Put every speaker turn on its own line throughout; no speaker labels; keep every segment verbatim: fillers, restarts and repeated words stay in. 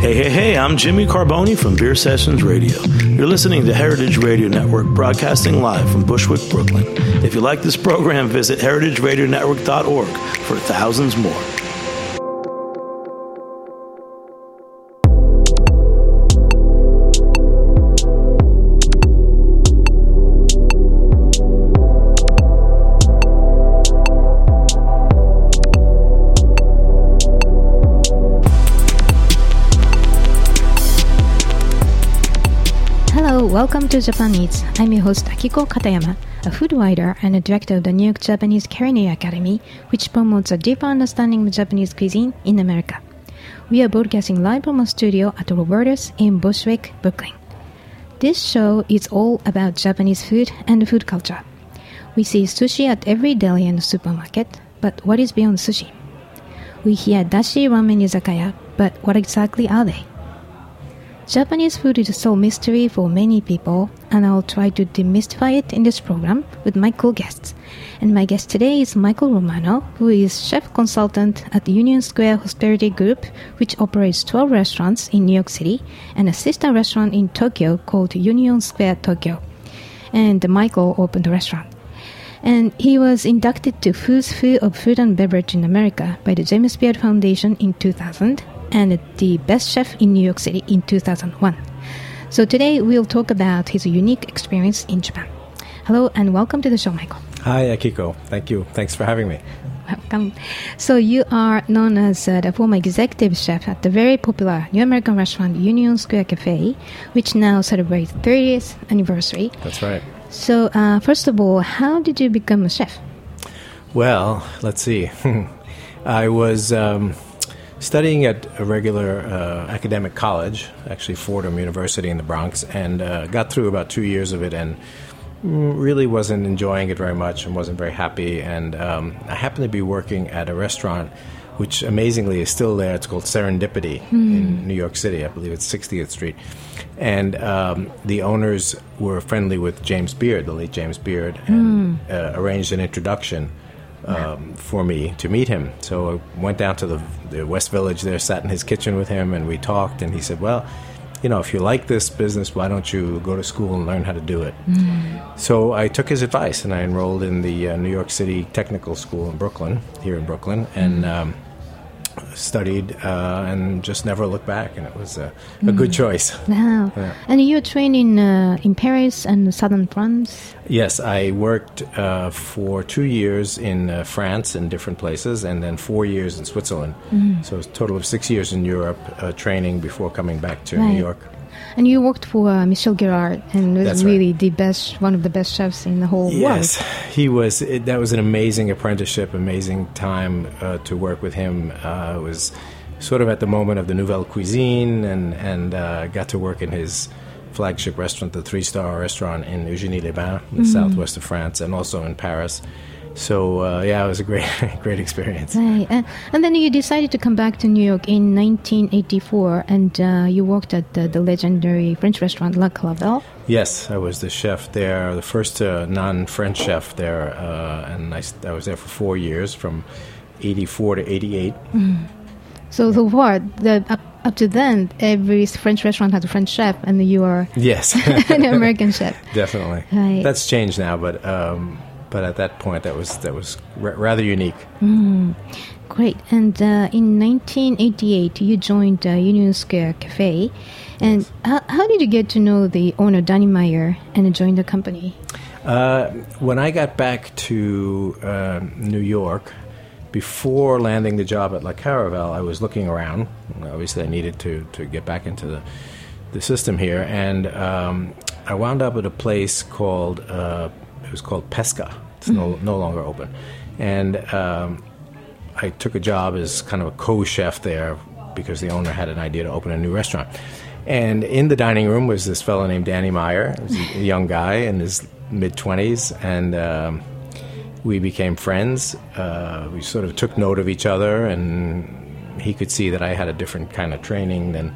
Hey, hey, hey, I'm Jimmy Carboni from Beer Sessions Radio. You're listening to Heritage Radio Network, broadcasting live from Bushwick, Brooklyn. If you like this program, visit heritage radio network dot org for thousands more.
Welcome to Japan Eats. I'm your host Akiko Katayama, a food writer and a director of the New York Japanese Culinary Academy, which promotes a deeper understanding of Japanese cuisine in America. We are broadcasting live from a studio at Roberta's in Bushwick, Brooklyn. This show is all about Japanese food and food culture. We see sushi at every deli and supermarket, but what is beyond sushi? We hear dashi ramen izakaya, but what exactly are they? Japanese food is still a mystery for many people, and I'll try to demystify it in this program with my co-guests. And my guest today is Michael Romano, who is chef consultant at the Union Square Hospitality Group, which operates twelve restaurants in New York City and a sister restaurant in Tokyo called Union Square Tokyo. And Michael opened the restaurant. And he was inducted to Who's Who of Food and Beverage in America by the James Beard Foundation in two thousand. And the best chef in New York City in two thousand one. So today we'll talk about his unique experience in Japan. Hello and welcome to the show, Michael.
Hi, Akiko. Thank you. Thanks for having me.
Welcome. So you are known as uh, the former executive chef at the very popular New American restaurant Union Square Cafe, which now celebrates thirtieth anniversary.
That's right.
So uh, first of all, how did you become a chef?
Well, let's see. I was... Um, Studying at a regular uh, academic college, actually Fordham University in the Bronx, and uh, got through about two years of it and really wasn't enjoying it very much and wasn't very happy. And um, I happened to be working at a restaurant which amazingly is still there. It's called Serendipity mm. in New York City. I believe it's sixtieth Street. And um, the owners were friendly with James Beard, the late James Beard, and mm. uh, arranged an introduction Um, for me to meet him. So I went down to the, the West Village there, sat in his kitchen with him, and we talked, and he said, well, you know, if you like this business, why don't you go to school and learn how to do it? Mm. So I took his advice, and I enrolled in the uh, New York City Technical School in Brooklyn, here in Brooklyn, and um, studied uh, and just never looked back, and it was a, a mm. good choice.
Wow. Yeah. And you trained in uh, in Paris and southern France?
Yes, I worked uh, for two years in uh, France in different places, and then four years in Switzerland. Mm. So it was a total of six years in Europe uh, training before coming back to
right.
New York.
And you worked for uh, Michel Guérard, and was
That's
really
right.
the best, one of the best chefs in the whole
yes,
world.
Yes, he was. It, that was an amazing apprenticeship, amazing time uh, to work with him. Uh, it was sort of at the moment of the Nouvelle Cuisine, and and uh, got to work in his flagship restaurant, the three-star restaurant in Eugénie-les-Bains, in the mm-hmm. southwest of France, and also in Paris. So, uh, yeah, it was a great great experience.
Right. And, and then you decided to come back to New York in nineteen eighty-four, and uh, you worked at the, the legendary French restaurant La Clavel.
Yes, I was the chef there, the first uh, non-French chef there, uh, and I, I was there for four years, from eighty-four to eighty-eight.
Mm. So, so what? The, up, up to then, every French restaurant has a French chef, and you are
yes.
an American chef.
Definitely.
Right.
That's changed now, but... Um, But at that point, that was that was r- rather unique.
Mm, great. And uh, in nineteen eighty-eight, you joined uh, Union Square Cafe. And
yes.
how, how did you get to know the owner, Danny Meyer, and join the company?
Uh, when I got back to uh, New York, before landing the job at La Caravel, I was looking around. Obviously, I needed to, to get back into the, the system here. And um, I wound up at a place called... Uh, It was called Pesca. It's no, no longer open. And um, I took a job as kind of a co-chef there because the owner had an idea to open a new restaurant. And in the dining room was this fellow named Danny Meyer. He was a young guy in his mid-twenties. And um, we became friends. Uh, we sort of took note of each other. And he could see that I had a different kind of training than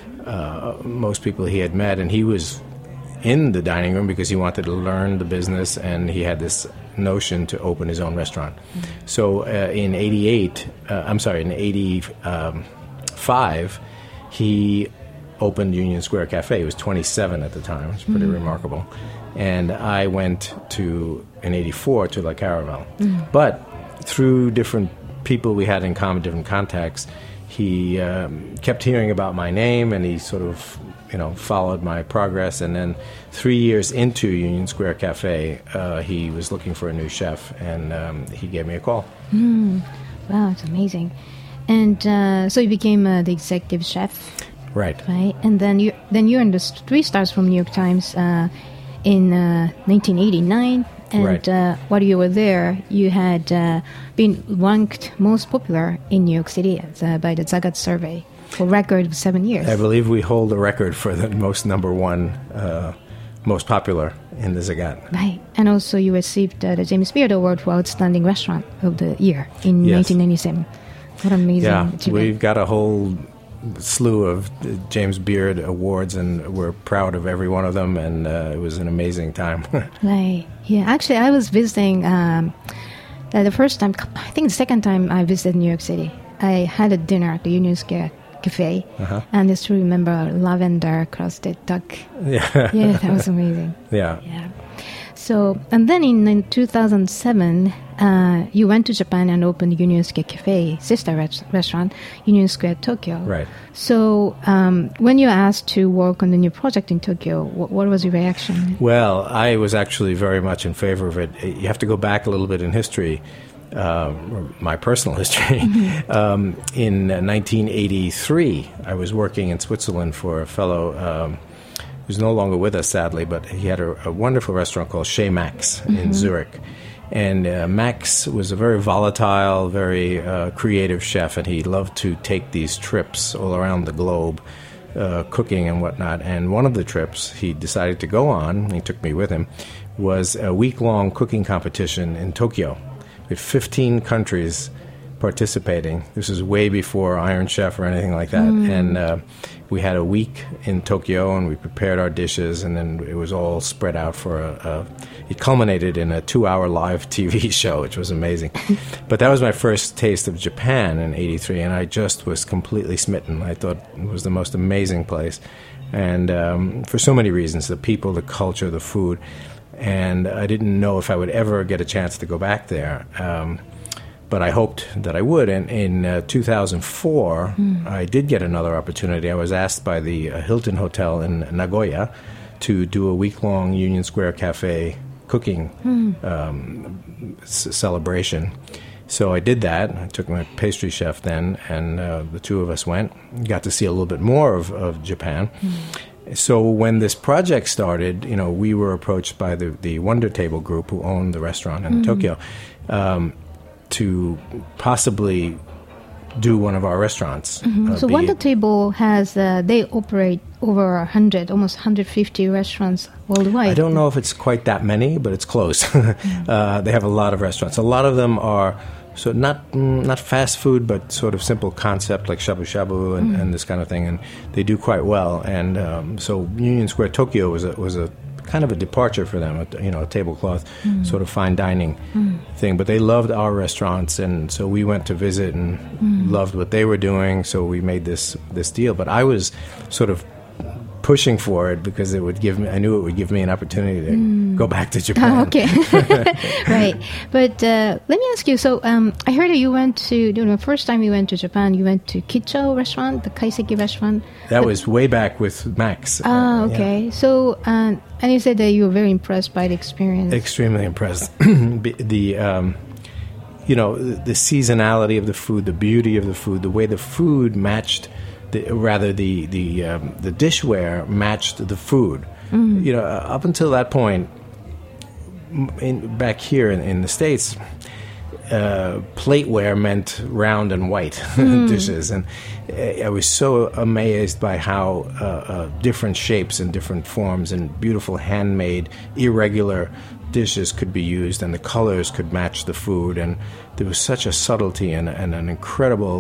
uh, most people he had met. And he was... in the dining room because he wanted to learn the business, and he had this notion to open his own restaurant. Mm-hmm. So uh, in eighty-eight, uh, I'm sorry, in eighty-five, he opened Union Square Cafe. He was twenty-seven at the time. It's pretty mm. remarkable. And I went to, in eighty-four, to La Caravelle. Mm. But through different people we had in common, different contacts, he um, kept hearing about my name, and he sort of, you know, followed my progress. And then three years into Union Square Cafe, uh, he was looking for a new chef, and um, he gave me a call.
Mm. Wow, it's amazing. And uh, so you became uh, the executive chef.
Right.
Right. And then you then you earned the three stars from New York Times uh, in uh, nineteen eighty-nine. And
right.
uh, while you were there, you had uh, been ranked most popular in New York City uh, by the Zagat survey for a record of seven years.
I believe we hold the record for the most number one, uh, most popular in the Zagat.
Right. And also you received uh, the James Beard Award for Outstanding Restaurant of the Year in
yes.
nineteen ninety-seven. What an amazing
yeah,
achievement.
We've got a whole slew of James Beard Awards, and we're proud of every one of them, and uh, it was an amazing time.
Right. Yeah, actually, I was visiting um, uh, the first time, I think the second time I visited New York City. I had a dinner at the Union Square Cafe, uh-huh. and I still remember lavender crusted duck.
Yeah.
Yeah, that was amazing.
Yeah.
Yeah. So, and then in, in two thousand seven, uh, you went to Japan and opened Union Square Cafe, sister res- restaurant, Union Square Tokyo.
Right.
So, um, when you asked to work on the new project in Tokyo, what, what was your reaction?
Well, I was actually very much in favor of it. You have to go back a little bit in history, um, my personal history. Mm-hmm. um, in uh, nineteen eighty-three, I was working in Switzerland for a fellow um, who's no longer with us, sadly, but he had a, a wonderful restaurant called Chez Max mm-hmm. in Zurich. And uh, Max was a very volatile, very uh, creative chef, and he loved to take these trips all around the globe, uh, cooking and whatnot. And one of the trips he decided to go on, he took me with him, was a week-long cooking competition in Tokyo with fifteen countries participating. This is way before Iron Chef or anything like that. Mm. And uh, we had a week in Tokyo, and we prepared our dishes, and then it was all spread out for a, a it culminated in a two-hour live T V show, which was amazing. But that was my first taste of Japan in eighty-three, and I just was completely smitten. I thought it was the most amazing place, and um, for so many reasons, the people, the culture, the food, and I didn't know if I would ever get a chance to go back there. Um, But I hoped that I would. And in uh, two thousand four, mm. I did get another opportunity. I was asked by the uh, Hilton Hotel in Nagoya to do a week-long Union Square Cafe cooking mm. um, c- celebration. So I did that. I took my pastry chef then, and uh, the two of us went. Got to see a little bit more of, of Japan. Mm. So when this project started, you know, we were approached by the, the Wonder Table Group, who owned the restaurant in mm. Tokyo, um, to possibly do one of our restaurants.
Mm-hmm. Uh, so Wonder Table has, uh, they operate over one hundred, almost one hundred fifty restaurants worldwide.
I don't know if it's quite that many, but it's close. mm. uh, they have a lot of restaurants. A lot of them are so not mm, not fast food, but sort of simple concept like shabu shabu and, mm. and this kind of thing, and they do quite well. And um, so Union Square Tokyo was a, was a kind of a departure for them, a, you know, a tablecloth mm. sort of fine dining mm. thing. But they loved our restaurants, and so we went to visit and mm. loved what they were doing. So we made this this deal. But I was sort of pushing for it because it would give me, I knew it would give me an opportunity to mm. go back to Japan.
Oh, okay. Right. But uh, let me ask you, so um, I heard that you went to, you know, the first time you went to Japan, you went to Kicho restaurant, the Kaiseki restaurant.
That but, was way back with Max.
Ah, uh, okay. Yeah. So, um, and you said that you were very impressed by the experience.
Extremely impressed. the, um, you know, the seasonality of the food, the beauty of the food, the way the food matched The, rather, the the um, the dishware matched the food. Mm. You know, uh, up until that point, in, back here in, in the States, uh, plateware meant round and white mm. dishes, and I was so amazed by how uh, uh, different shapes and different forms and beautiful handmade, irregular dishes could be used, and the colors could match the food, and there was such a subtlety and, and an incredible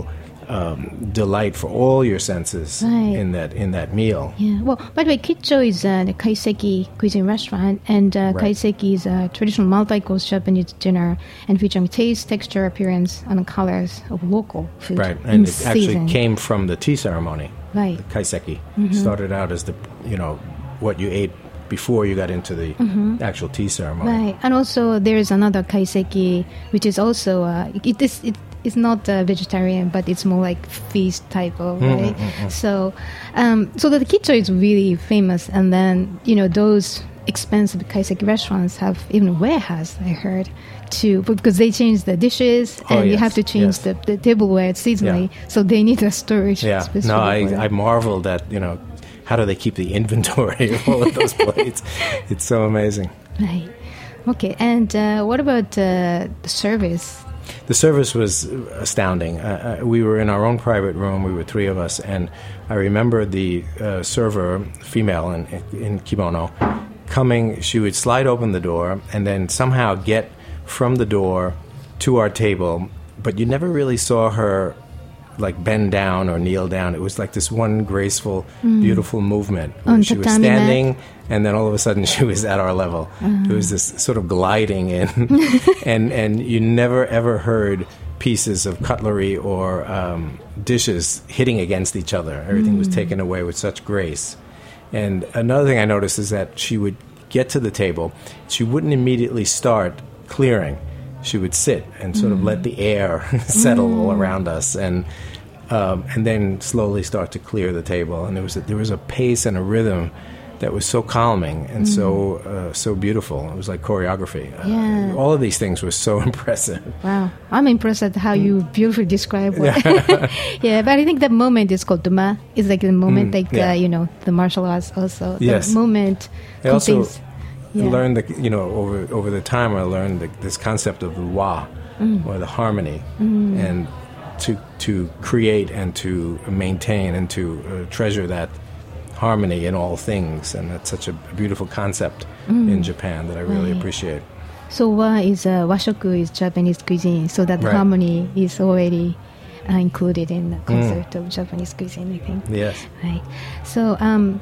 um, delight for all your senses
Right.
in that in that meal.
Yeah. Well, by the way, Kicho is uh, the kaiseki cuisine restaurant, and uh,
Right.
kaiseki is a traditional multi-course Japanese dinner and featuring taste, texture, appearance, and colors of local food.
Right,
in
and it actually
season.
came from the tea ceremony.
Right.
The kaiseki started out as the you know what you ate before you got into the actual tea ceremony.
Right, and also there is another kaiseki, which is also uh, it is it is not uh, vegetarian, but it's more like feast type of right. So, um, so the Kicho is really famous, and then you know those expensive kaiseki restaurants have even warehouse. I heard too, because they change the dishes,
Oh,
and you
yes,
have to change
yes.
the, the tableware seasonally, so they need a storage.
Yeah,
specifically
no, I,
for that.
I marveled at you know how do they keep the inventory of all of those plates? It's so amazing.
Right. Okay, and uh, what about uh, the service?
The service was astounding. Uh, uh, we were in our own private room. We were three of us, and I remember the uh, server, female in, in kimono, coming. She would slide open the door and then somehow get from the door to our table, but you never really saw her like bend down or kneel down. It was like this one graceful, beautiful movement where
On
she was
tatami mat.
standing, and then all of a sudden she was at our level. It was this sort of gliding in, and and you never ever heard pieces of cutlery or um, dishes hitting against each other. Everything was taken away with such grace. And another thing I noticed is that she would get to the table. She wouldn't immediately start clearing. She would sit and sort of let the air settle all around us, and um, and then slowly start to clear the table. And there was a, there was a pace and a rhythm that was so calming and so uh, so beautiful. It was like choreography.
Yeah.
Uh, all of these things were so impressive.
Wow, I'm impressed at how you beautifully describe what. Yeah, but I think that moment is called duma. It's like the moment, like
yeah.
uh, you know, the martial arts also.
Yes.
The moment.
I also
contains- yeah.
learned that you know over over the time I learned the, this concept of the wa, or the harmony, and to to create and to maintain and to uh, treasure that harmony in all things, and that's such a beautiful concept in Japan that I really
Right.
appreciate.
So wa is uh, washoku is Japanese cuisine, so that
Right.
harmony is already uh, included in the concept of Japanese cuisine, I think.
Yes.
Right. So, um,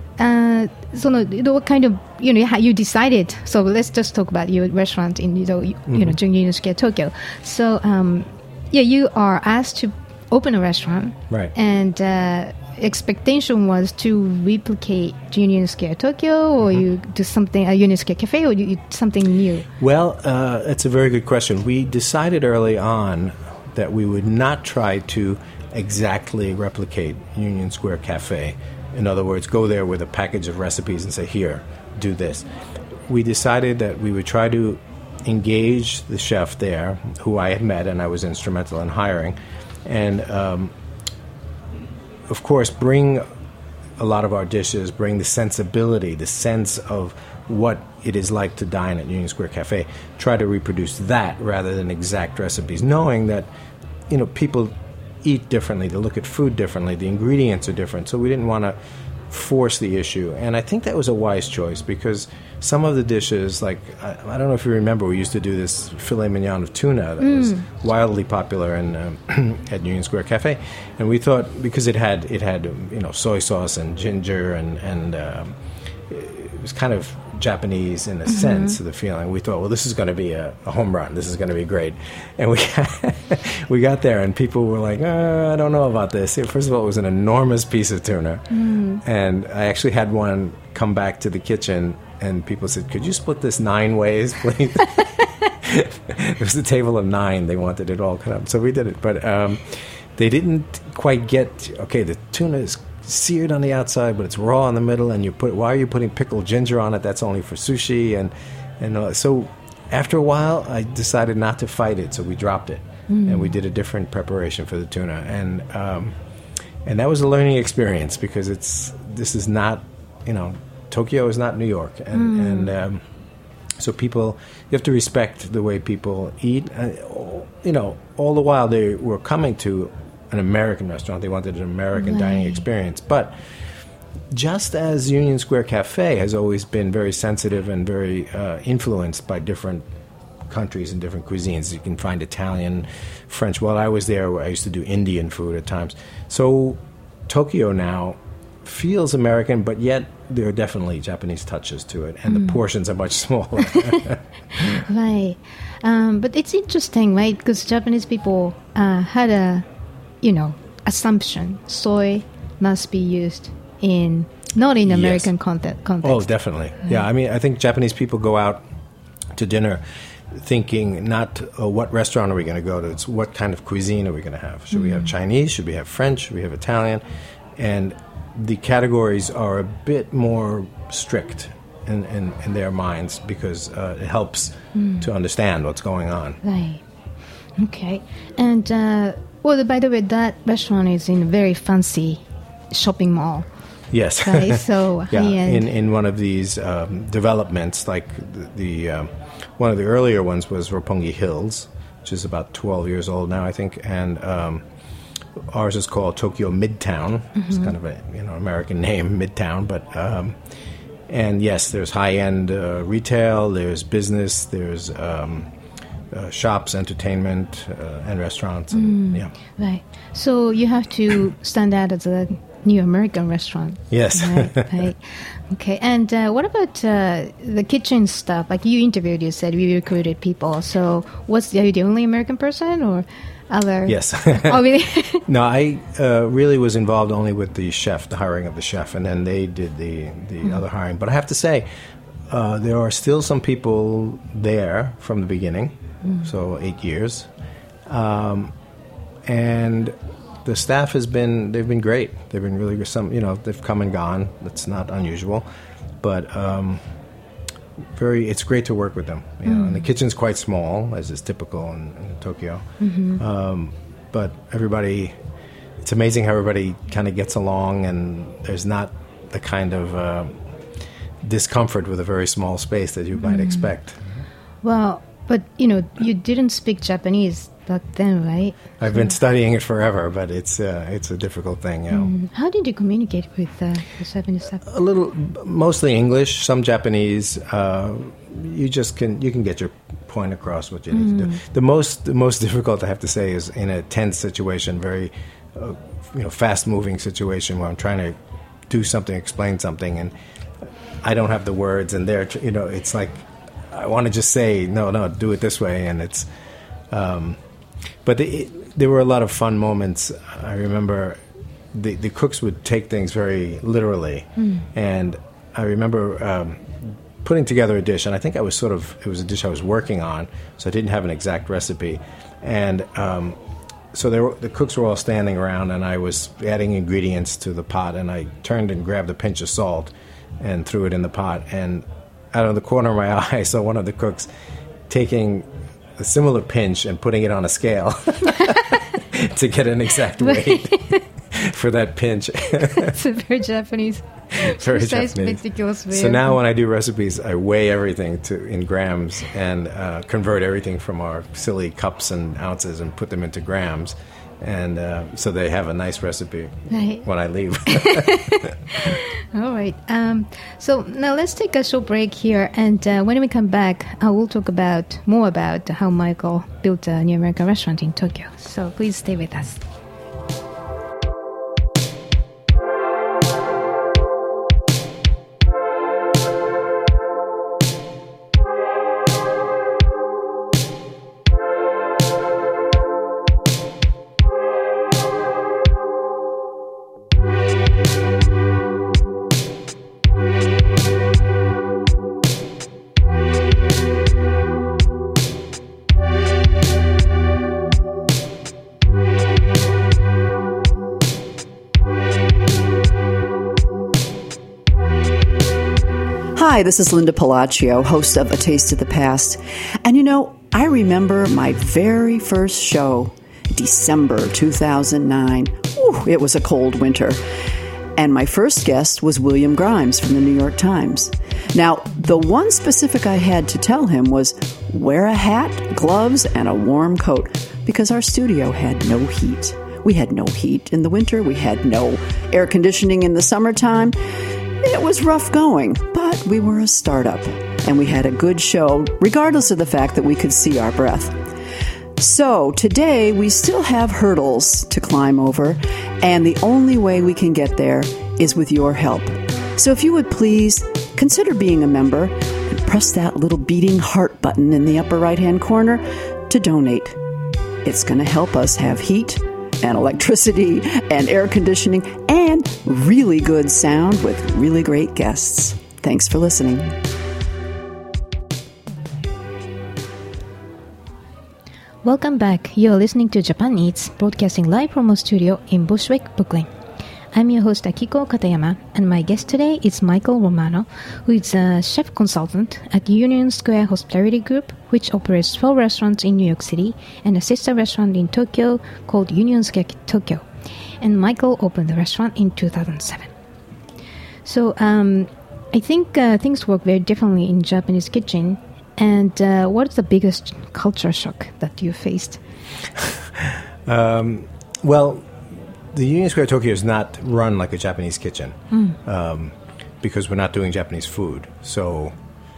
uh, so no, you know, what kind of you know how you decided? So let's just talk about your restaurant in you know you, you know Jungiino Square, Tokyo. So, um, yeah, you are asked to open a restaurant,
Right.
And uh, expectation was to replicate Union Square Tokyo, or you do something a Union Square Cafe, or you do something new.
Well, uh, that's a very good question. We decided early on that we would not try to exactly replicate Union Square Cafe. In other words, go there with a package of recipes and say, here, do this. We decided that we would try to engage the chef there, who I had met and I was instrumental in hiring, and um, of course bring a lot of our dishes, bring the sensibility, the sense of what it is like to dine at Union Square Cafe, try to reproduce that rather than exact recipes, knowing that, you know, people eat differently, they look at food differently, the ingredients are different, so we didn't want to force the issue. And I think that was a wise choice, because some of the dishes, like, I, I don't know if you remember, we used to do this filet mignon of tuna that was wildly popular in, um, at Union Square Cafe, and we thought, because it had, it had um, you know, soy sauce and ginger, and, and um, it was kind of Japanese in a sense of the feeling. We thought, well, this is going to be a, a home run. This is going to be great. And we we got there, and people were like, uh, I don't know about this. First of all, it was an enormous piece of tuna. Mm. And I actually had one come back to the kitchen, and people said, could you split this nine ways, please? It was a table of nine. They wanted it all cut up. So we did it. But um, they didn't quite get, okay, the tuna is seared on the outside, but it's raw in the middle, and you put, why are you putting pickled ginger on it? That's only for sushi. And and uh, so after a while, I decided not to fight it, so we dropped it, mm. and we did a different preparation for the tuna, and um, and that was a learning experience, because it's this is not, you know, Tokyo is not New York, and mm. and um, so people, you have to respect the way people eat, uh, you know, all the while they were coming to an American restaurant. They wanted an American right. dining experience. But just as Union Square Cafe has always been very sensitive and very uh, influenced by different countries and different cuisines. You can find Italian, French. While I was there, I used to do Indian food at times. So Tokyo now feels American, but yet there are definitely Japanese touches to it, and mm. the portions are much smaller.
Right. Um, but it's interesting, right? Because Japanese people uh, had a, you know, assumption soy must be used in, not in American yes. context.
Oh, definitely. Right. Yeah, I mean, I think Japanese people go out to dinner thinking not uh, what restaurant are we going to go to, it's what kind of cuisine are we going to have. Should mm. we have Chinese? Should we have French? Should we have Italian? And the categories are a bit more strict in, in, in their minds because uh, it helps mm. to understand what's going on.
Right. Okay. And, uh, well, by the way, that restaurant is in a very fancy shopping mall.
Yes.
Right, so
yeah,
high-end.
in, in one of these um, developments, like the, the um, one of the earlier ones was Roppongi Hills, which is about twelve years old now, I think, and um, ours is called Tokyo Midtown. Mm-hmm. It's kind of a you know American name, Midtown, but um, and yes, there's high-end uh, retail, there's business, there's um, uh, shops, entertainment, uh, and restaurants. And,
mm,
yeah,
right. So you have to stand out as a new American restaurant.
Yes.
Right, right. Okay. And uh, what about uh, the kitchen stuff? Like you interviewed, you said we recruited people. So was are you the only American person or other?
Yes.
Oh, really?
No, I uh, really was involved only with the chef, the hiring of the chef, and then they did the, the mm-hmm. other hiring. But I have to say, uh, there are still some people there from the beginning, mm-hmm. so eight years. Um, and the staff has been, they've been great. They've been really good. Some, you know, they've come and gone. That's not unusual. But um, very, it's great to work with them. You know, mm. and the kitchen's quite small, as is typical in, in Tokyo. Mm-hmm. Um, but everybody, it's amazing how everybody kind of gets along, and there's not the kind of uh, discomfort with a very small space that you mm. might expect.
Well, but, you know, you didn't speak Japanese back then, right?
I've been studying it forever, but it's uh, it's a difficult thing. You know.
Mm. How did you communicate with uh, the Japanese staff?
A little, mostly English, some Japanese. Uh, you just can you can get your point across what you need mm. to do. The most the most difficult, I have to say, is in a tense situation, very uh, you know fast moving situation where I'm trying to do something, explain something, and I don't have the words, and they're you know it's like I want to just say no, no, do it this way, and it's. Um, But the, it, there were a lot of fun moments. I remember the, the cooks would take things very literally. Mm. And I remember um, putting together a dish, and I think I was sort of, it was a dish I was working on, so I didn't have an exact recipe. And um, so they were, the cooks were all standing around, and I was adding ingredients to the pot, and I turned and grabbed a pinch of salt and threw it in the pot. And out of the corner of my eye, I saw one of the cooks taking a similar pinch and putting it on a scale to get an exact weight for that pinch.
It's a very Japanese,
very
precise,
Japanese.
meticulous way.
So now when I do recipes, I weigh everything to in grams and uh, convert everything from our silly cups and ounces and put them into grams. And uh, so they have a nice recipe right. when I leave.
All right. Um, so now let's take a short break here. And uh, when we come back, I will talk about more about how Michael built a new American restaurant in Tokyo. So please stay with us.
Hi, this is Linda Palacio, host of A Taste of the Past. And you know, I remember my very first show, December two thousand nine. Ooh, it was a cold winter. And my first guest was William Grimes from the New York Times. Now, the one specific I had to tell him was wear a hat, gloves, and a warm coat, because our studio had no heat. We had no heat in the winter. We had no air conditioning in the summertime. It was rough going, but we were a startup. and we had a good show, regardless of the fact that we could see our breath. So today we still have hurdles to climb over, and the only way we can get there is with your help. So if you would please consider being a member and press that little beating heart button in the upper right-hand corner to donate. It's going to help us have heat and electricity and air conditioning and really good sound with really great guests. Thanks for listening.
Welcome back. You're listening to Japan Eats, broadcasting live from our studio in Bushwick, Brooklyn. I'm your host Akiko Katayama, and my guest today is Michael Romano, who is a chef consultant at Union Square Hospitality Group, which operates four restaurants in New York City and a sister restaurant in Tokyo called Union Square Tokyo. And Michael opened the restaurant in two thousand seven. So um, I think uh, things work very differently in Japanese kitchen. And uh, what is the biggest culture shock that you faced?
um, well, the Union Square Tokyo is not run like a Japanese kitchen mm. um, because we're not doing Japanese food. So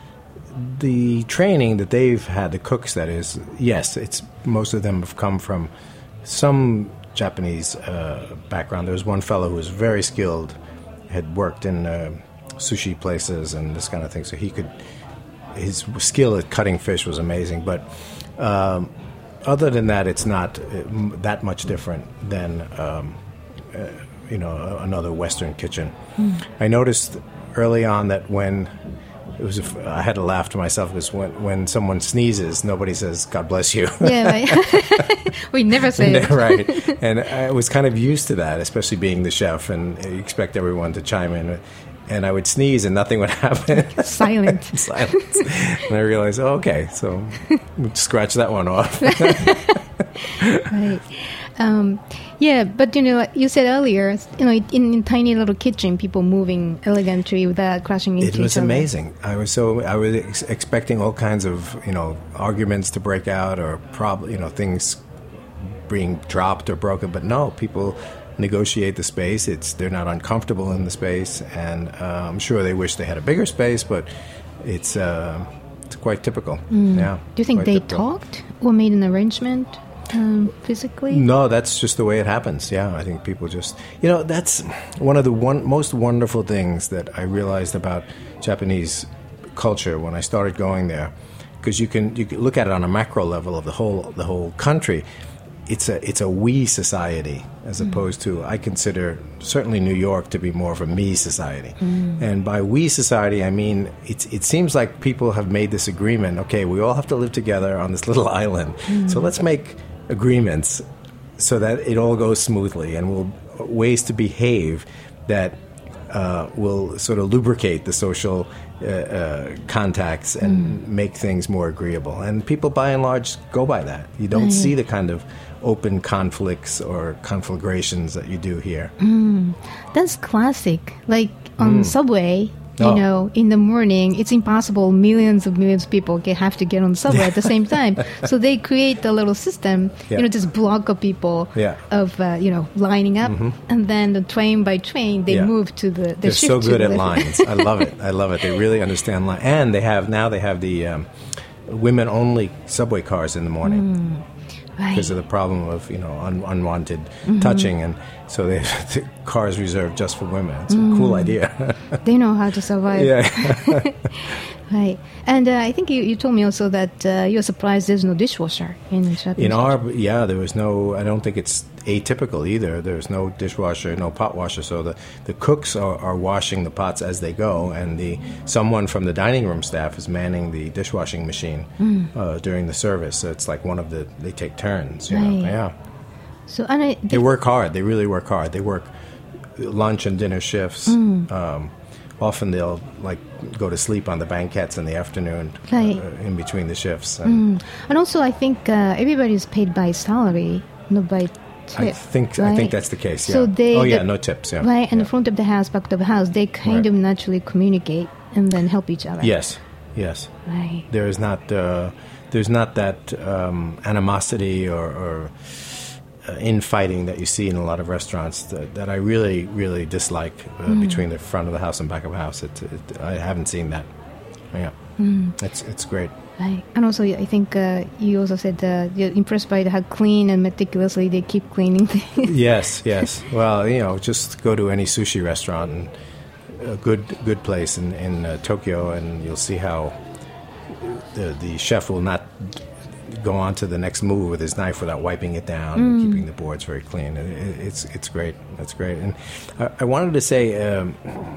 the training that they've had, the cooks, that is, yes, it's most of them have come from some Japanese uh, background. There was one fellow who was very skilled, had worked in uh, sushi places and this kind of thing, so he could... His skill at cutting fish was amazing, but um, other than that, it's not uh, that much different than um, uh, you know another Western kitchen. Mm. I noticed early on that when it was, a, I had to laugh to myself because when when someone sneezes, nobody says "God bless you."
Yeah, right. We never say it.
Right, and I was kind of used to that, especially being the chef, and you expect everyone to chime in. And I would sneeze and nothing would happen.
Silent.
Silence. And I realized, oh, okay, so scratch that one off.
Right. Um, yeah, but, you know, you said earlier, you know, in, in tiny little kitchen, people moving elegantly without crashing into each other.
It was amazing. I was so, I was ex- expecting all kinds of, you know, arguments to break out or, prob- you know, things being dropped or broken. But no, people... negotiate the space. It's they're not uncomfortable in the space, and uh, I'm sure they wish they had a bigger space, but it's uh, it's quite typical. Mm. Yeah.
Do you think they
typical.
talked or made an arrangement um, physically?
No, that's just the way it happens. Yeah, I think people just you know that's one of the one most wonderful things that I realized about Japanese culture when I started going there, because you can you can look at it on a macro level of the whole the whole country. It's a it's a we society as mm. opposed to, I consider certainly New York to be more of a me society. Mm. And by we society, I mean it's it seems like people have made this agreement. Okay, we all have to live together on this little island, mm. so let's make agreements so that it all goes smoothly, and we'll ways to behave that uh, will sort of lubricate the social uh, uh, contacts and mm. make things more agreeable. And people, by and large, go by that. You don't right. see the kind of open conflicts or conflagrations that you do here.
Mm. That's classic. Like on mm. subway, you oh. know, in the morning, it's impossible. Millions of millions of people get, have to get on the subway at the same time. So they create a little system, yeah. you know, this block of people
yeah.
of, uh, you know, lining up. Mm-hmm. And then the train by train, they yeah. move to the, the
They're
shift
so good at
the
lines. I love it. I love it. They really understand lines. And they have, now they have the um, women-only subway cars in the morning. Mm.
Right.
Because of the problem of, you know, un- unwanted mm-hmm. touching. And so they have the cars reserved just for women. It's mm. a cool idea.
They know how to survive.
Yeah.
Right. And uh, I think you, you told me also that uh, you're surprised there's no dishwasher in Japanese.
In our, yeah, there was no, I don't think it's atypical either. There's no dishwasher, no pot washer. So the, the cooks are, are washing the pots as they go, and the someone from the dining room staff is manning the dishwashing machine mm. uh, during the service. So it's like one of the, they take turns, you
right.
know, yeah.
So and I,
they work hard. They really work hard. They work lunch and dinner shifts. Mm. Um, often they'll like go to sleep on the banquettes in the afternoon,
right.
uh, in between the shifts. And,
mm. and also, I think uh, everybody is paid by salary, not by tip.
I think
right?
I think that's the case. Yeah.
So they,
oh yeah,
the,
no tips. Yeah.
Right, and
yeah.
the front of the house, back of the house, they kind
right.
of naturally communicate and then help each other.
Yes, yes.
Right.
There is not uh, there's not that um, animosity or. or Uh, infighting that you see in a lot of restaurants that, that I really, really dislike uh, mm. between the front of the house and back of the house. It, it, I haven't seen that. Yeah.
Mm.
It's it's great.
Right. And also, I think uh, you also said uh, you're impressed by how clean and meticulously they keep cleaning things.
Yes, yes. Well, you know, just go to any sushi restaurant, and a good good place in, in uh, Tokyo, and you'll see how the the chef will not go on to the next move with his knife without wiping it down, mm. and keeping the boards very clean. It, it, it's it's great. That's great. And I, I wanted to say, um,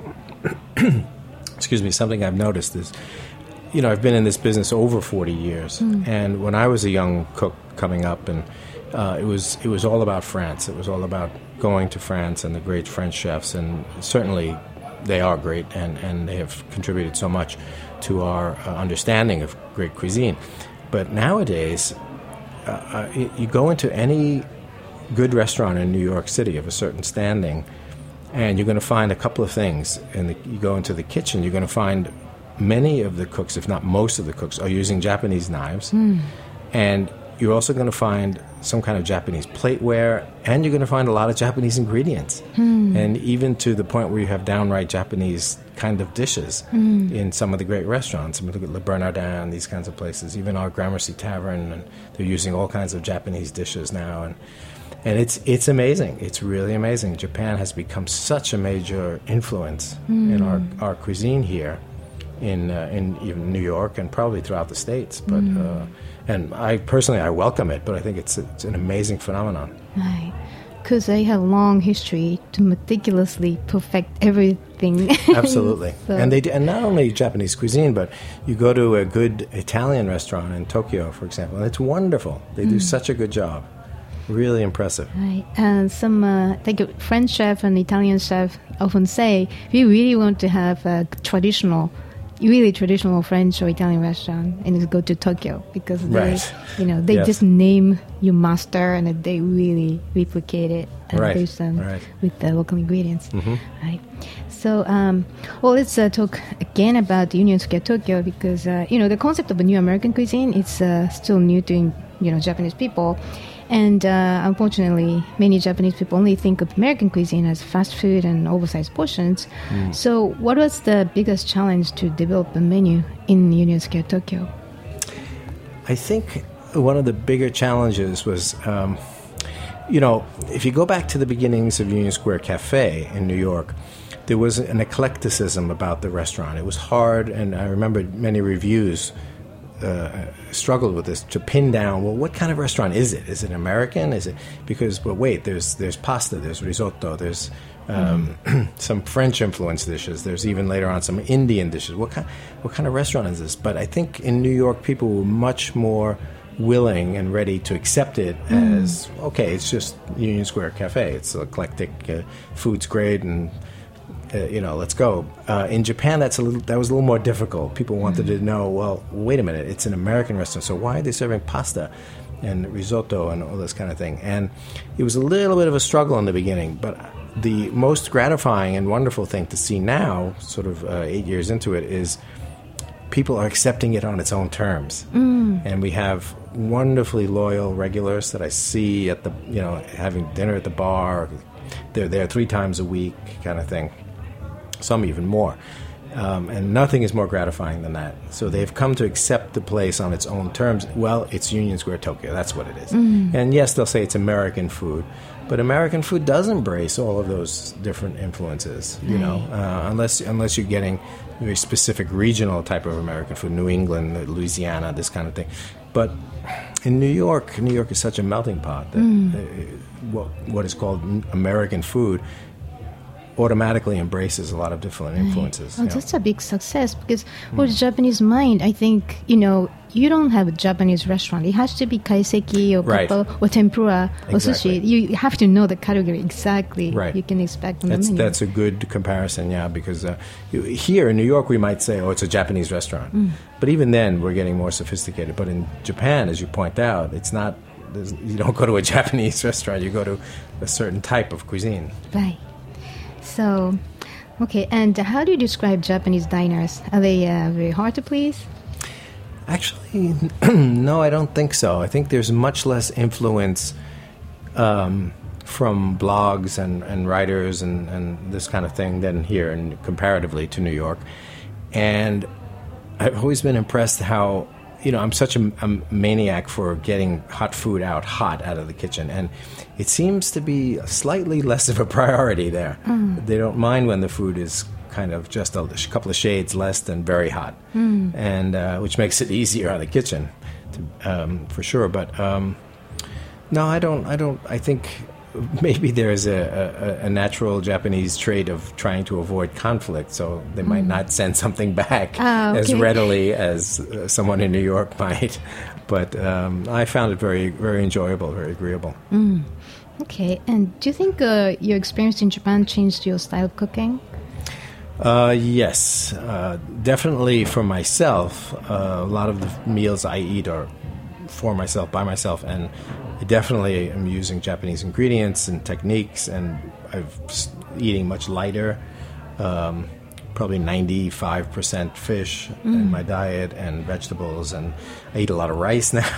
excuse me, something I've noticed is, you know, I've been in this business over forty years, mm. and when I was a young cook coming up, and uh, it was it was all about France. It was all about going to France and the great French chefs, and certainly they are great, and, and they have contributed so much to our uh, understanding of great cuisine. But nowadays, uh, uh, you go into any good restaurant in New York City of a certain standing, and you're going to find a couple of things. And you go into the kitchen, you're going to find many of the cooks, if not most of the cooks, are using Japanese knives. Mm. And you're also going to find some kind of Japanese plateware, and you're going to find a lot of Japanese ingredients. Mm. And even to the point where you have downright Japanese kind of dishes mm. in some of the great restaurants. I mean, look at Le Bernardin, these kinds of places. Even our Gramercy Tavern, and they're using all kinds of Japanese dishes now. And and it's it's amazing. It's really amazing. Japan has become such a major influence mm. in our, our cuisine here in uh, in even New York and probably throughout the States. But mm. uh, and I personally, I welcome it, but I think it's it's an amazing phenomenon.
Right. Because they have long history to meticulously perfect everything.
Absolutely. So. And they do, and not only Japanese cuisine, but you go to a good Italian restaurant in Tokyo, for example, and it's wonderful. They mm. do such a good job. Really impressive.
Right. And some uh, like a French chef and Italian chef often say, we really want to have a traditional really traditional French or Italian restaurant, and you go to Tokyo because they,
right.
you know, they
yes.
just name your master and they really replicate it and
right.
do some
right.
with the local ingredients.
Mm-hmm.
Right. So, um, well, let's uh, talk again about Union Square Tokyo because uh, you know the concept of a new American cuisine it's uh, still new to you know Japanese people. And uh, unfortunately, many Japanese people only think of American cuisine as fast food and oversized portions. Mm. So what was the biggest challenge to develop a menu in Union Square Tokyo?
I think one of the bigger challenges was, um, you know, if you go back to the beginnings of Union Square Cafe in New York, there was an eclecticism about the restaurant. It was hard, and I remember many reviews Uh, struggled with this to pin down. Well, what kind of restaurant is it? Is it American? Is it because? But wait, there's there's pasta, there's risotto, there's um, mm-hmm. some French influenced dishes. There's even later on some Indian dishes. What kind what kind of restaurant is this? But I think in New York, people were much more willing and ready to accept it mm. as okay. It's just Union Square Cafe. It's eclectic. Uh, food's great and. Uh, you know, let's go. Uh, in Japan, that's a little. That was a little more difficult. People wanted to know. Well, wait a minute. It's an American restaurant, so why are they serving pasta and risotto and all this kind of thing? And it was a little bit of a struggle in the beginning. But the most gratifying and wonderful thing to see now, sort of uh, eight years into it, is people are accepting it on its own terms. Mm. And we have wonderfully loyal regulars that I see at the, you know, having dinner at the bar. They're there three times a week, kind of thing. Some even more. Um, and nothing is more gratifying than that. So they've come to accept the place on its own terms. Well, it's Union Square Tokyo. That's what it is. Mm. And yes, they'll say it's American food. But American food does embrace all of those different influences, you know, uh, unless unless you're getting very specific regional type of American food, New England, Louisiana, this kind of thing. But in New York, New York is such a melting pot that mm. uh, what, what is called American food automatically embraces a lot of different influences.
Right. Well, that's a big success because for mm. the Japanese mind, I think, you know, you don't have a Japanese restaurant. It has to be kaiseki or
right.
kappa or tempura or
exactly.
sushi. You have to know the category exactly
right.
you can expect from
that's,
the menu.
That's a good comparison, yeah, because uh, here in New York we might say, oh, it's a Japanese restaurant. Mm. But even then we're getting more sophisticated. But in Japan, as you point out, it's not, you don't go to a Japanese restaurant, you go to a certain type of cuisine.
Right. So, okay, and how do you describe Japanese diners? Are they uh, very hard to please?
Actually, no, I don't think so. I think there's much less influence um, from blogs and, and writers and, and this kind of thing than here, and comparatively to New York. And I've always been impressed how, you know, I'm such a, a maniac for getting hot food out, hot out of the kitchen. And it seems to be slightly less of a priority there. Mm. They don't mind when the food is kind of just a couple of shades less than very hot, mm. and uh, which makes it easier on the kitchen, to, um, for sure. But um, no, I don't. I don't. I think maybe there's a, a, a natural Japanese trait of trying to avoid conflict, so they mm. might not send something back
oh, okay.
as readily as uh, someone in New York might. But um, I found it very, very enjoyable, very agreeable.
Mm. Okay, and do you think uh, your experience in Japan changed your style of cooking?
Uh, yes, uh, definitely for myself. Uh, a lot of the meals I eat are for myself, by myself, and I definitely am using Japanese ingredients and techniques, and I'm eating much lighter, um, probably ninety-five percent fish mm. in my diet and vegetables, and I eat a lot of rice now.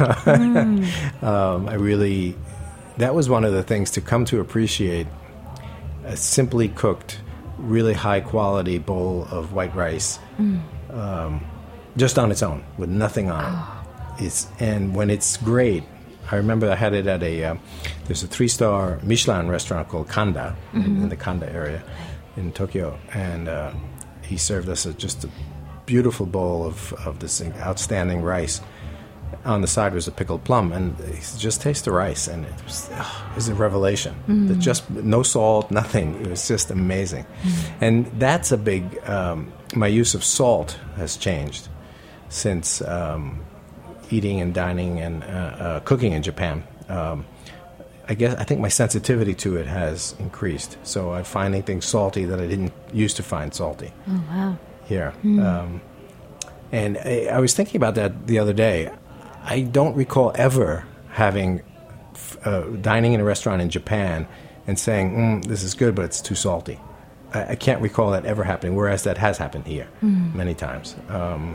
mm. um, I really, that was one of the things to come to appreciate, a simply cooked, really high quality bowl of white rice, mm. um, just on its own with nothing on it. It's, and when it's great, I remember I had it at a uh, there's a three star Michelin restaurant called Kanda mm-hmm. in, in the Kanda area in Tokyo, and uh, he served us a, just a beautiful bowl of, of this outstanding rice. On the side was a pickled plum, and he said, just taste the rice, and it was, oh, it was a revelation. Mm. That just no salt, nothing. It was just amazing. Mm. And that's a big, um, my use of salt has changed since um, eating and dining and uh, uh, cooking in Japan. Um, I guess I think my sensitivity to it has increased. So I'm finding things salty that I didn't used to find salty.
Oh, wow.
Here. Mm. Um, and I, I was thinking about that the other day. I don't recall ever having uh, dining in a restaurant in Japan and saying, mm, this is good, but it's too salty. I, I can't recall that ever happening, whereas that has happened here mm. many times. Um,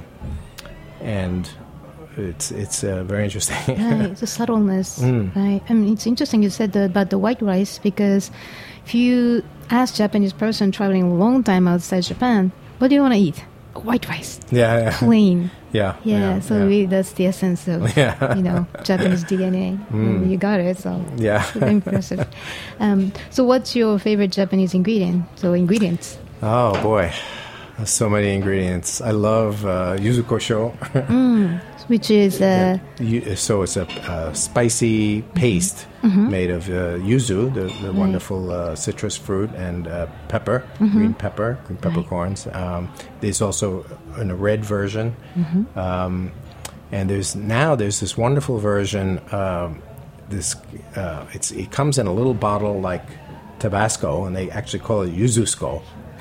and it's it's uh, very interesting.
Right, it's a subtleness. Mm. Right? I mean, it's interesting you said the, about the white rice, because if you ask Japanese person traveling a long time outside Japan, what do you want to eat? White rice.
Yeah, yeah.
Plain.
Yeah.
Yeah,
yeah
so
yeah.
really that's the essence of, yeah. you know, Japanese D N A. Mm. You got it, so
yeah.
very impressive. Um, so what's your favorite Japanese ingredient? So ingredients.
Oh, boy. There's so many ingredients. I love uh, yuzu kosho.
mm. Which is... Uh,
yeah. So it's a uh, spicy paste mm-hmm. made of uh, yuzu, the, the right. wonderful uh, citrus fruit, and uh, pepper, mm-hmm. green pepper, green peppercorns. Right. Um, there's also in a red version. Mm-hmm. Um, and there's now there's this wonderful version. Um, this uh, it's it comes in a little bottle like Tabasco, and they actually call it yuzusko.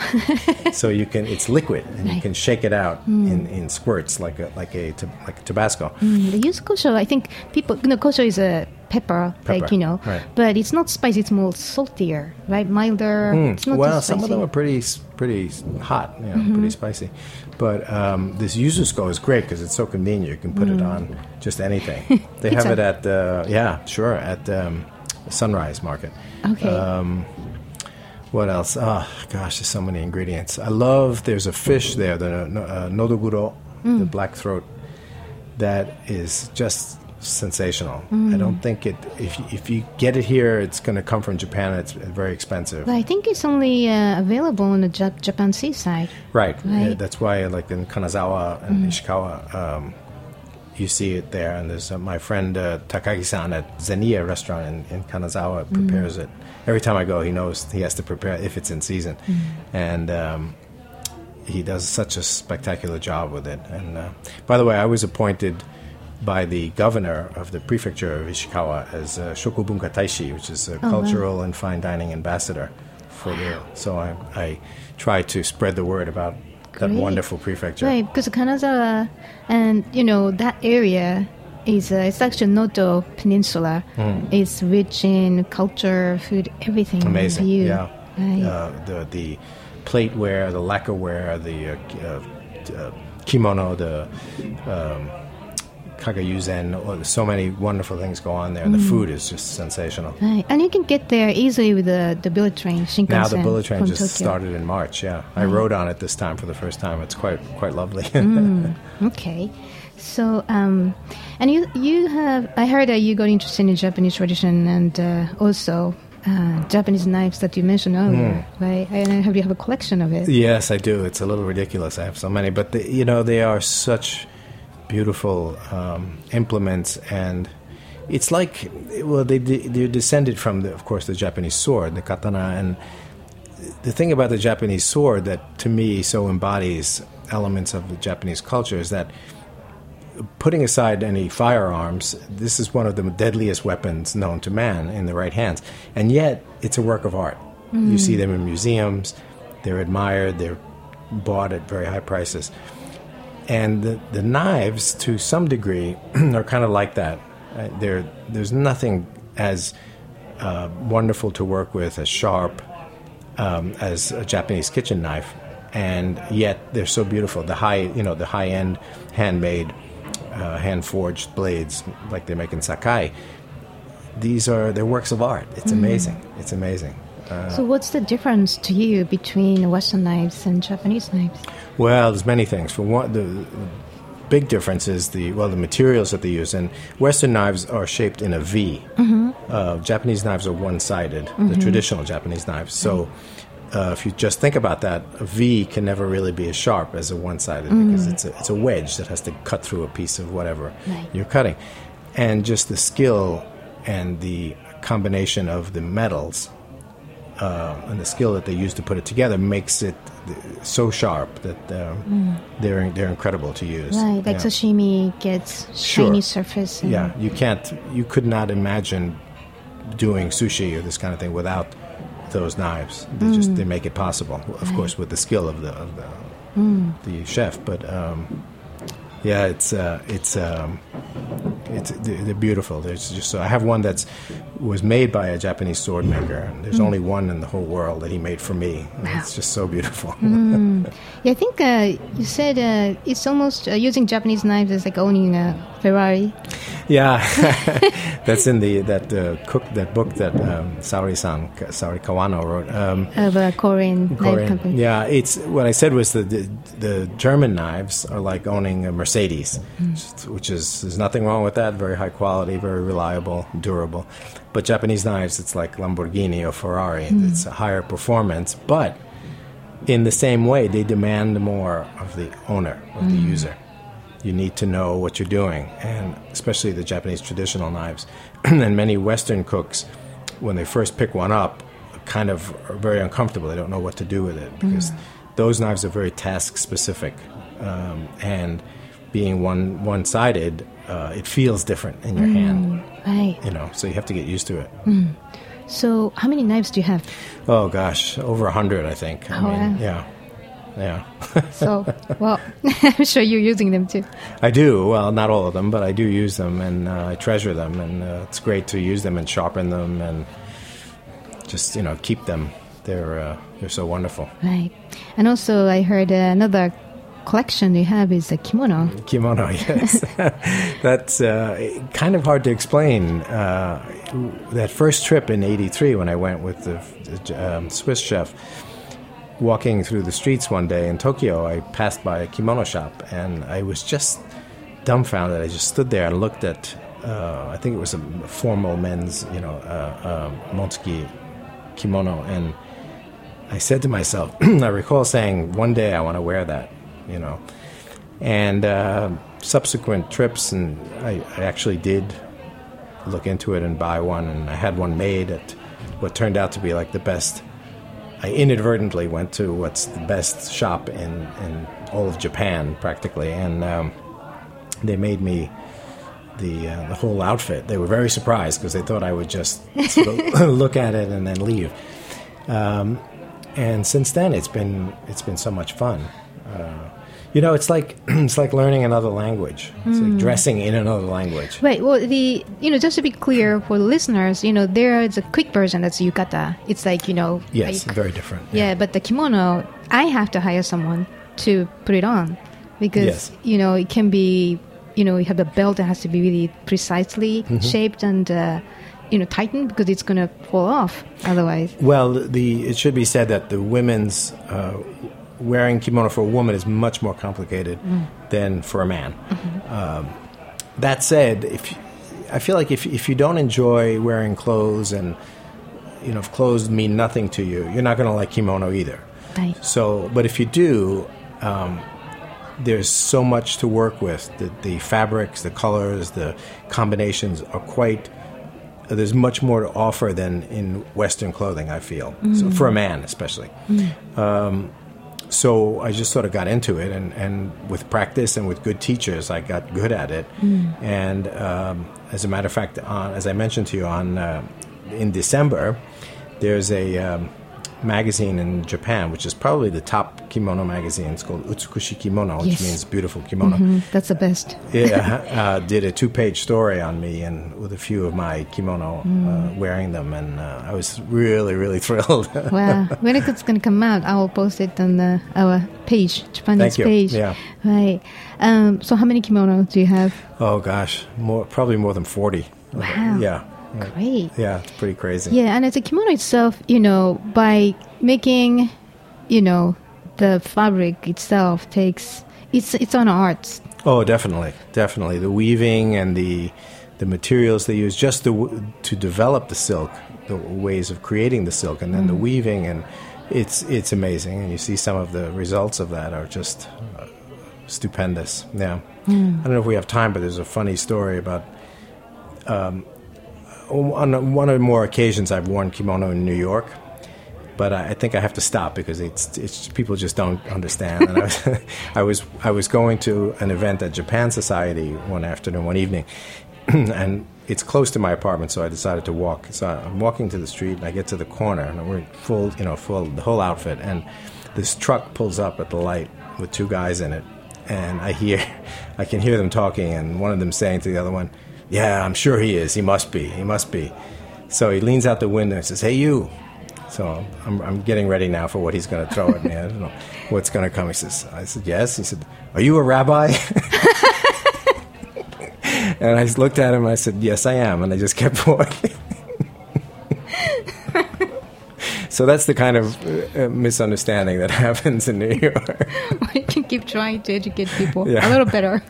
So you can it's liquid, and right. you can shake it out mm. in, in squirts like a like a like a Tabasco.
Mm, the yuzu kosho, I think people you know kosho is a pepper, pepper like you know,
right.
but it's not spicy. It's more saltier, right? Milder.
Mm.
It's not
well,
too spicy.
Some of them are pretty pretty hot, you know, mm-hmm. pretty spicy. But um, this yuzusko is great because it's so convenient. You can put mm. it on just anything. They have it at uh, yeah, sure, at um, Sunrise Market.
Okay.
Um, What else? Oh, gosh, there's so many ingredients. I love, there's a fish there, the uh, nodoguro, mm. the black throat, that is just sensational. Mm. I don't think it, if, if you get it here, it's going to come from Japan. It's very expensive.
But I think it's only uh, available on the J- Japan seaside.
Right.
right.
Yeah, that's why, like in Kanazawa and mm. Ishikawa, um, you see it there. And there's uh, my friend uh, Takagi-san at Zeniya restaurant in, in Kanazawa prepares mm. it. Every time I go, he knows he has to prepare if it's in season. Mm. And um, he does such a spectacular job with it. And uh, by the way, I was appointed by the governor of the prefecture of Ishikawa as uh, Shokubunka Taishi, which is a oh, cultural wow. and fine dining ambassador for the. So I, I try to spread the word about that Great. wonderful prefecture.
Right, because Kanazawa and, you know, that area is uh, it's actually Noto Peninsula. Mm. It's rich in culture, food, everything.
Amazing,
view.
yeah.
Right.
Uh, the the plateware, the lacquerware, the uh, uh, uh, kimono, the um, Kagayuzen. Oh, there's so many wonderful things go on there, and the food is just sensational.
Right. And you can get there easily with the, the bullet train, Shinkansen.
Now the bullet train
from
just
Tokyo.
started in March, yeah. I rode on it this time for the first time. It's quite quite lovely.
Mm, okay. So, um, and you you have, I heard that you got interested in Japanese tradition and uh, also uh, Japanese knives that you mentioned earlier,
Mm.
right? And I have you have a collection of it.
Yes, I do. It's a little ridiculous. I have so many, but the, you know, they are such beautiful um, implements, and it's like, well, they they're descended from, the, of course, the Japanese sword, the katana, and the thing about the Japanese sword that to me so embodies elements of the Japanese culture is that, putting aside any firearms, this is one of the deadliest weapons known to man in the right hands. And yet, it's a work of art. Mm. You see them in museums, they're admired, they're bought at very high prices. And the, the knives, to some degree, are kind of like that. Uh, they're, there's nothing as uh, wonderful to work with, as sharp, um, as a Japanese kitchen knife. And yet, they're so beautiful. The high, you know, the high-end, handmade, Uh, hand-forged blades like they make in Sakai. These are, they're works of art. It's
Mm.
amazing. It's amazing. Uh,
So what's the difference to you between Western knives and Japanese knives?
well, there's many things. For one, the, the big difference is the, well, the materials that they use. And Western knives are shaped in a V.
Mm-hmm.
Uh, Japanese knives are one-sided,
Mm-hmm.
the traditional Japanese knives. So uh, if you just think about that, a V can never really be as sharp as a one-sided
Mm.
because it's a, it's a wedge that has to cut through a piece of whatever
Right.
you're cutting. And just the skill and the combination of the metals uh, and the skill that they use to put it together makes it so sharp that uh,
Mm.
they're they're incredible to use.
Right, like
Yeah.
sashimi gets shiny
Sure.
surface. And
Yeah, you can't, you could not imagine doing sushi or this kind of thing without those knives. They
Mm.
just they make it possible. Of course, with the skill of the of the,
Mm.
the chef. But um, yeah, it's uh, it's um, it's they're they're beautiful. There's just so I have one that's was made by a Japanese sword maker. There's
Mm.
only one in the whole world that he made for me. And It's just so beautiful.
Mm. Yeah, I think uh, you said uh, it's almost uh, using Japanese knives is like owning a Ferrari.
Yeah, that's in the that uh, cook that book that um, Saori-san Saori Kawano wrote. Um,
Of a Korean, knife
Korean.
company.
Yeah, it's what I said was that the, the German knives are like owning a Mercedes, which is there's nothing wrong with that. Very high quality, very reliable, durable. But Japanese knives, it's like Lamborghini or Ferrari.
Mm.
It's a higher performance, but in the same way, they demand more of the owner, of the
Mm.
user. You need to know what you're doing, and especially the Japanese traditional knives. And many Western cooks, when they first pick one up, kind of are very uncomfortable. They don't know what to do with it because
Mm.
those knives are very task specific, um, and being one one sided, uh, it feels different in your hand.
Right.
You know, so you have to get used to it.
Mm. So how many knives do you have?
Oh gosh, over a hundred, I think. I
Oh,
mean,
wow.
yeah, yeah.
So, well, I'm sure you're using them too.
I do. Well, not all of them, but I do use them, and uh, I treasure them, and uh, it's great to use them and sharpen them, and just you know keep them. They're uh, they're so wonderful.
Right. And also, I heard uh, another collection you have is a kimono.
Kimono, yes. That's uh, kind of hard to explain. Uh, that first trip in eighty-three when I went with the, the um, Swiss chef, walking through the streets one day in Tokyo, I passed by a kimono shop, and I was just dumbfounded. I just stood there and looked at, uh, I think it was a formal men's, you know, uh, uh, Motsuki kimono, and I said to myself, I recall saying, one day I want to wear that, you know. And uh, subsequent trips, and I, I actually did look into it and buy one, and I had one made at what turned out to be like the best. I inadvertently went to what's the best shop in, in all of Japan, practically, and um, they made me the uh, the whole outfit. They were very surprised because they thought I would just sort of look at it and then leave. Um, and since then, it's been it's been so much fun. Uh, you know, it's like it's like learning another language. It's
Mm.
like dressing in another language.
Right. Well, the you know, just to be clear for the listeners, you know, there is a quick version that's yukata. It's like you know,
Yes,
like-
very different.
yeah. But the kimono, I have to hire someone to put it on because
Yes.
you know it can be you know, you have a belt that has to be really precisely mm-hmm. shaped and, uh, you know, tightened because it's going to fall off otherwise.
Well, the it should be said that the women's uh, wearing kimono for a woman is much more complicated mm. than for a man. Mm-hmm. Um, that said, if I feel like if if you don't enjoy wearing clothes and, you know, if clothes mean nothing to you, you're not going to like kimono either.
Right.
So, but if you do, um, there's so much to work with. The, the fabrics, the colors, the combinations are quite... There's much more to offer than in Western clothing, I feel, mm. so for a man especially. Mm. Um, so I just sort of got into it, and, and with practice and with good teachers, I got good at it. Mm. And um, as a matter of fact, on, as I mentioned to you, on uh, in December, there's a um, magazine in Japan, which is probably the top kimono magazine. It's called Utsukushi Kimono, which
yes.
means beautiful kimono.
Mm-hmm. That's the best.
Yeah, uh, did a two-page story on me and with a few of my kimono mm. uh, wearing them, and uh, I was really, really thrilled.
Wow. When it's going to come out, I will post it on the, our page, Japanese
Thank you.
page.
Yeah.
Right. Um, so how many kimono do you have?
Oh, gosh, more probably more than forty.
Wow.
Yeah.
Great.
Yeah, it's pretty crazy.
Yeah, and it's a kimono itself, you know, by making, you know, the fabric itself takes, it's it's an art.
Oh, definitely, definitely. The weaving and the the materials they use just to, to develop the silk, the ways of creating the silk, and then mm. the weaving, and it's it's amazing. And you see some of the results of that are just uh, stupendous. Yeah. Mm. I don't know if we have time, but there's a funny story about... Um, On one or more occasions, I've worn kimono in New York, but I, I think I have to stop because it's, it's people just don't understand. And I was, I was I was going to an event at Japan Society one afternoon, one evening, and it's close to my apartment, so I decided to walk. So I'm walking to the street, and I get to the corner, and we're full, you know, full the whole outfit, and this truck pulls up at the light with two guys in it, and I hear, I can hear them talking, and one of them saying to the other one, "Yeah, I'm sure he is. He must be. He must be." So he leans out the window and says, "Hey, you." So I'm, I'm getting ready now for what he's going to throw at me. I don't know what's going to come. He says, I said, "Yes." He said, "Are you a rabbi?" And I looked at him and I said, "Yes, I am." And I just kept walking. So that's the kind of uh, misunderstanding that happens in New York.
You can keep trying to educate people
yeah.
a little better.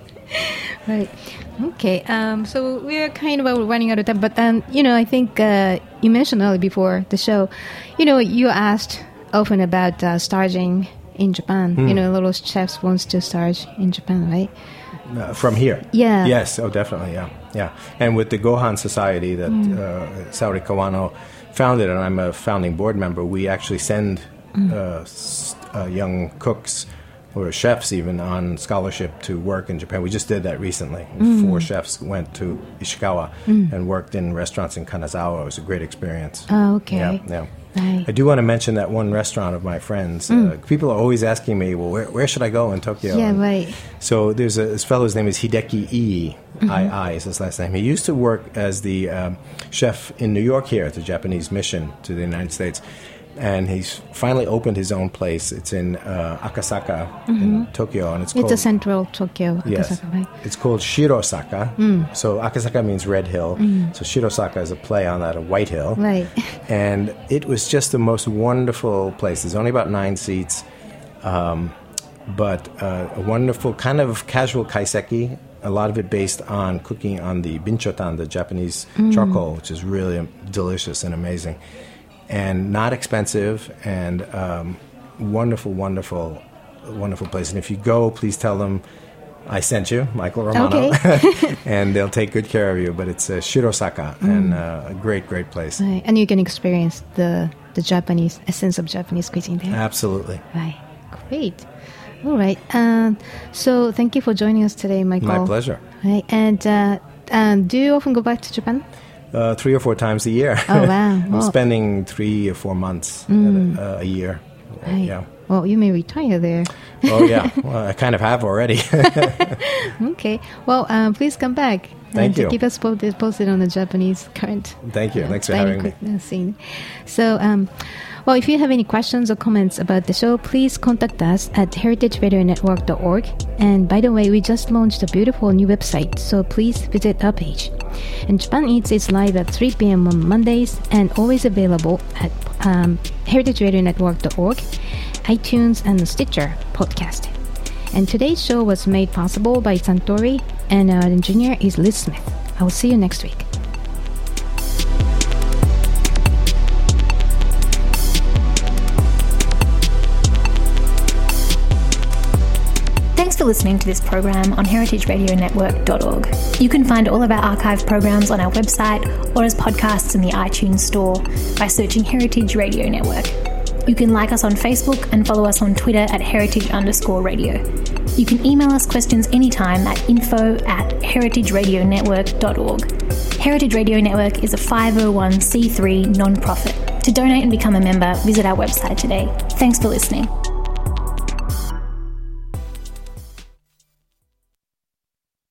Right. Okay. Um, so we're kind of running out of time, but um, you know, I think uh, you mentioned earlier before the show, you know, you asked often about uh, starting in Japan. Mm. You know, a lot of chefs wants to start in Japan, right?
Uh, from here?
Yeah.
Yes. Oh, definitely. Yeah. Yeah. And with the Gohan Society that mm. uh, Saori Kawano founded, and I'm a founding board member, we actually send mm. uh, uh, young cooks or chefs even on scholarship to work in Japan. We just did that recently. Mm. Four chefs went to Ishikawa mm. and worked in restaurants in Kanazawa. It was a great experience.
Oh, okay.
Yeah, yeah.
Right.
I do want to mention that one restaurant of my friends. Mm. Uh, people are always asking me, well, where, where should I go in Tokyo?
Yeah,
and
right.
So there's a this fellow's name is Hideki Ii. Mm-hmm. I I is his last name. He used to work as the um, chef in New York here at the Japanese mission to the United States. And he's finally opened his own place. It's in uh, Akasaka mm-hmm. in Tokyo, and it's called...
It's a central Tokyo, Akasaka,
yes.
right?
It's called Shirosaka. Mm. So Akasaka means Red Hill. Mm. So Shirosaka is a play on that, a White Hill.
Right.
And it was just the most wonderful place. There's only about nine seats, um, but uh, a wonderful kind of casual kaiseki. A lot of it based on cooking on the binchotan, the Japanese mm. charcoal, which is really delicious and amazing. And not expensive, and um, wonderful, wonderful, wonderful place. And if you go, please tell them I sent you, Michael Romano,
okay.
and they'll take good care of you. But it's uh, Shirosaka, mm. and uh, a great, great place.
Right. And you can experience the the Japanese essence of Japanese cuisine there.
Absolutely.
Right. Great. All right. Um, so thank you for joining us today, Michael.
My pleasure.
Right. And uh, um, do you often go back to Japan?
Uh, three or four times a year.
Oh, wow.
I'm
well,
spending three or four months mm. a, a year.
Right.
Yeah.
Well, you may retire there.
Oh, yeah. Well, I kind of have already.
Okay. Well, um, please come back.
Thank
and
you.
Keep us posted, posted on the Japanese current.
Thank you.
Uh,
Thanks for having me.
Scene. So, um, Well, if you have any questions or comments about the show, please contact us at heritage radio network dot org. And by the way, we just launched a beautiful new website, so please visit our page. And Japan Eats is live at three p.m. on Mondays and always available at um, heritage radio network dot org, iTunes, and Stitcher podcast. And today's show was made possible by Santori, and our engineer is Liz Smith. I will see you next week.
Thanks for listening to this program on heritage radio network dot org. You can find all of our archive programs on our website or as podcasts in the iTunes store by searching Heritage Radio Network. You can like us on Facebook and follow us on Twitter at heritage underscore radio. You can email us questions anytime at info at heritage radio network dot org. Heritage Radio Network is a five oh one c three non-profit. To donate and become a member, visit our website today. Thanks for listening.